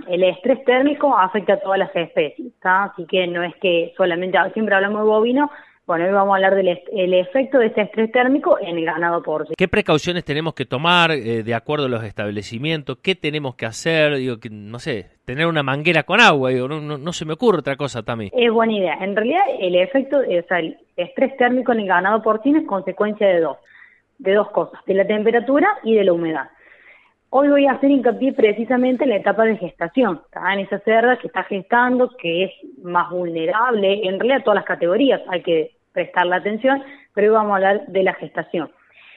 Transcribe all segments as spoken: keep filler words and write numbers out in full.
el estrés térmico afecta a todas las especies, ¿tá? Así que no es que solamente, siempre hablamos de bovino. Bueno, hoy vamos a hablar del el efecto de este estrés térmico en el ganado porcino. ¿Qué precauciones tenemos que tomar eh, de acuerdo a los establecimientos? ¿Qué tenemos que hacer? Digo, que, no sé, tener una manguera con agua, digo, no, no, no se me ocurre otra cosa, Tami. Es buena idea. En realidad, el efecto, o sea, el estrés térmico en el ganado porcino es consecuencia de dos, de dos cosas, de la temperatura y de la humedad. Hoy voy a hacer hincapié precisamente en la etapa de gestación, ¿tá? En esa cerda que está gestando, que es más vulnerable, en realidad todas las categorías hay que prestarle atención, pero hoy vamos a hablar de la gestación.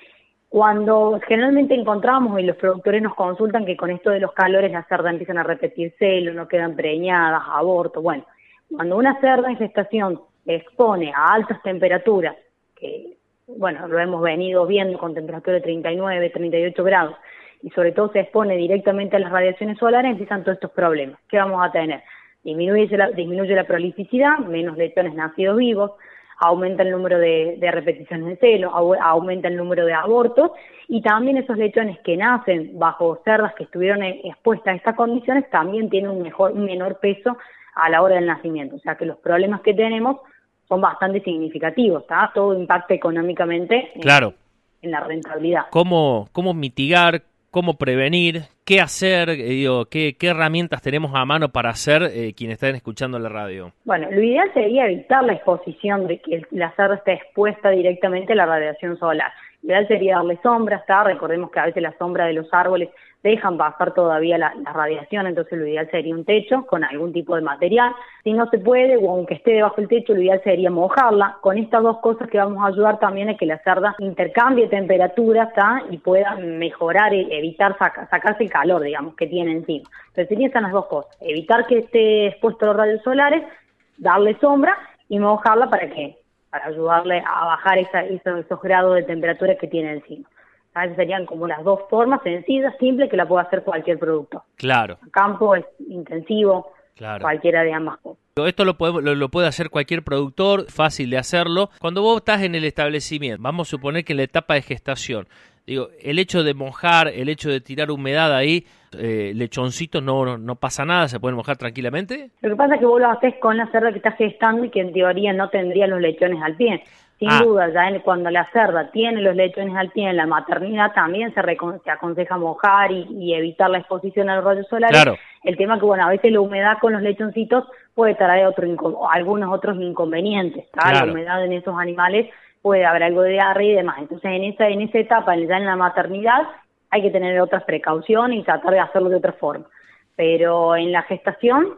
Cuando generalmente encontramos y los productores nos consultan que con esto de los calores las cerdas empiezan a repetir celos, no quedan preñadas, aborto, bueno, cuando una cerda en gestación se expone a altas temperaturas, que bueno, lo hemos venido viendo con temperatura de treinta y nueve, treinta y ocho grados, y sobre todo se expone directamente a las radiaciones solares, empiezan todos estos problemas. ¿Qué vamos a tener? Disminuye la, disminuye la prolificidad, menos lechones nacidos vivos, aumenta el número de, de repeticiones de celo, au, aumenta el número de abortos, y también esos lechones que nacen bajo cerdas que estuvieron expuestas a estas condiciones también tienen un, mejor, un menor peso a la hora del nacimiento. O sea que los problemas que tenemos son bastante significativos, ¿tá? Todo impacta económicamente en, claro. en la rentabilidad. ¿Cómo, cómo mitigar? ¿Cómo prevenir? ¿Qué hacer? Eh, digo, ¿qué, ¿Qué herramientas tenemos a mano para hacer eh, quienes están escuchando la radio? Bueno, lo ideal sería evitar la exposición de que la cerda esté expuesta directamente a la radiación solar. Lo ideal sería darle sombra, ¿está? Recordemos que a veces la sombra de los árboles dejan pasar todavía la, la radiación, entonces lo ideal sería un techo con algún tipo de material. Si no se puede, o aunque esté debajo del techo, lo ideal sería mojarla. Con estas dos cosas que vamos a ayudar también a que la cerda intercambie temperatura, ¿está? Y pueda mejorar, evitar saca, sacarse el calor, digamos, que tiene encima. Entonces serían esas las dos cosas, evitar que esté expuesto a los rayos solares, darle sombra y mojarla para que para ayudarle a bajar esa, esos, esos grados de temperatura que tiene encima. Esas serían como las dos formas sencillas, simples, que la puede hacer cualquier productor. Claro. El campo es intensivo, claro. Cualquiera de ambas cosas. Esto lo, podemos, lo, lo puede hacer cualquier productor, fácil de hacerlo. Cuando vos estás en el establecimiento, vamos a suponer que en la etapa de gestación, digo, el hecho de mojar, el hecho de tirar humedad ahí, eh, lechoncitos, no, no, no pasa nada, se pueden mojar tranquilamente. Lo que pasa es que vos lo haces con la cerda que está gestando y que en teoría no tendría los lechones al pie. Sin ah. duda, ya en, cuando la cerda tiene los lechones al pie en la maternidad, también se, recon, se aconseja mojar y, y evitar la exposición a los rayos solares. Claro. El tema es que, bueno, a veces la humedad con los lechoncitos puede traer otro, algunos otros inconvenientes, ¿tá? Claro. La humedad en esos animales puede haber algo de diarrea y demás. Entonces, en esa en esa etapa, ya en la maternidad, hay que tener otras precauciones y tratar de hacerlo de otra forma. Pero en la gestación,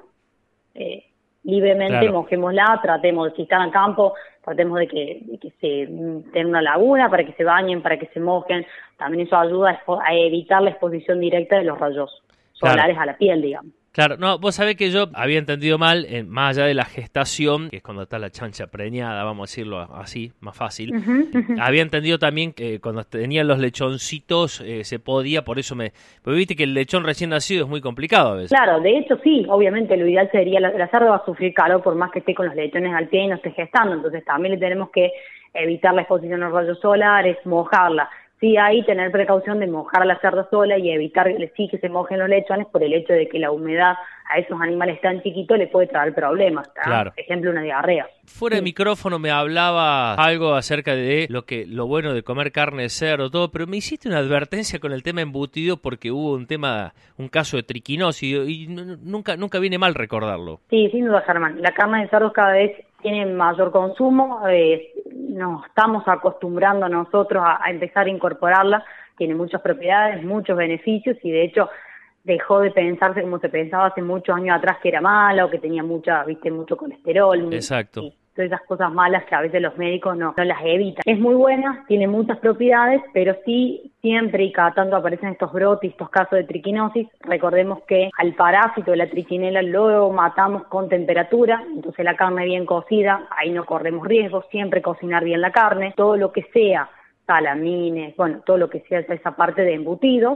eh, libremente claro. mojémosla, tratemos, si están en campo, tratemos de que, de que se tengan una laguna para que se bañen, para que se mojen. También eso ayuda a, a evitar la exposición directa de los rayos solares claro. a la piel, digamos. Claro, no, vos sabés que yo había entendido mal, eh, más allá de la gestación, que es cuando está la chancha preñada, vamos a decirlo así, más fácil, uh-huh, uh-huh. había entendido también que cuando tenían los lechoncitos eh, se podía, por eso me... Porque viste que el lechón recién nacido es muy complicado a veces. Claro, de hecho sí, obviamente lo ideal sería, la, la cerda va a sufrir calor por más que esté con los lechones al pie y no esté gestando, entonces también le tenemos que evitar la exposición a los rayos solares, mojarla. Sí, ahí tener precaución de mojar a la cerda sola y evitar sí que se mojen los lechones por el hecho de que la humedad a esos animales tan chiquitos le puede traer problemas, ¿tá? Claro. Por ejemplo, una diarrea. Fuera sí. de micrófono me hablaba algo acerca de lo que lo bueno de comer carne de cerdo, todo, pero me hiciste una advertencia con el tema embutido porque hubo un tema, un caso de triquinosis y, y nunca nunca viene mal recordarlo. Sí, sin duda, Germán. La carne de cerdo cada vez tiene mayor consumo, eh, nos estamos acostumbrando nosotros a, a empezar a incorporarla, tiene muchas propiedades, muchos beneficios y de hecho dejó de pensarse como se pensaba hace muchos años atrás que era mala o que tenía mucha, viste, mucho colesterol. Exacto. Y todas esas cosas malas que a veces los médicos no, no las evitan. Es muy buena, tiene muchas propiedades, pero sí siempre y cada tanto aparecen estos brotes, estos casos de triquinosis. Recordemos que al parásito de la trichinela lo matamos con temperatura, entonces la carne bien cocida, ahí no corremos riesgos, siempre cocinar bien la carne, todo lo que sea salamines, bueno, todo lo que sea esa parte de embutido,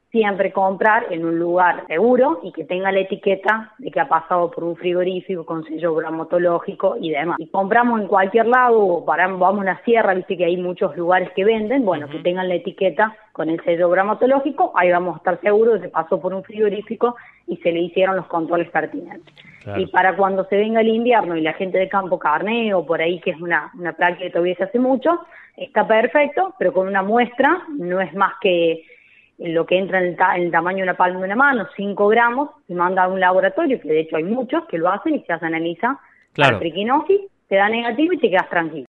siempre comprar en un lugar seguro y que tenga la etiqueta de que ha pasado por un frigorífico con sello bromatológico y demás. Si compramos en cualquier lado o paramos, vamos a una sierra, viste que hay muchos lugares que venden, bueno, uh-huh. que tengan la etiqueta con el sello bromatológico, ahí vamos a estar seguros de que pasó por un frigorífico y se le hicieron los controles pertinentes. Claro. Y para cuando se venga el invierno y la gente de campo carné o por ahí, que es una, una práctica que todavía se hace mucho, está perfecto, pero con una muestra no es más que lo que entra en el, ta- en el tamaño de una palma de una mano, cinco gramos, se manda a un laboratorio, que de hecho hay muchos que lo hacen y se hace analiza claro. la triquinosis, te da negativo y te quedas tranquilo.